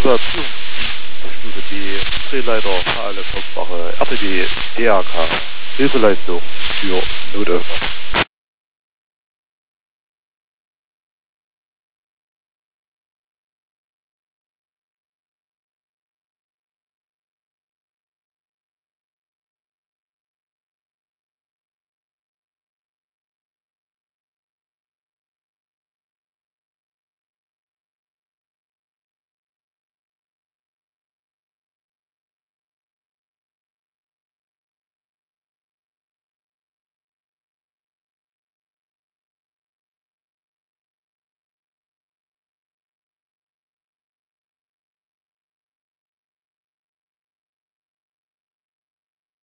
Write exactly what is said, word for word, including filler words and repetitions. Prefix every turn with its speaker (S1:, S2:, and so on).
S1: unser Stufe D, Drehleiter, H L S Hauptwache, R T W, D R K, Hilfeleistung für Notöffner.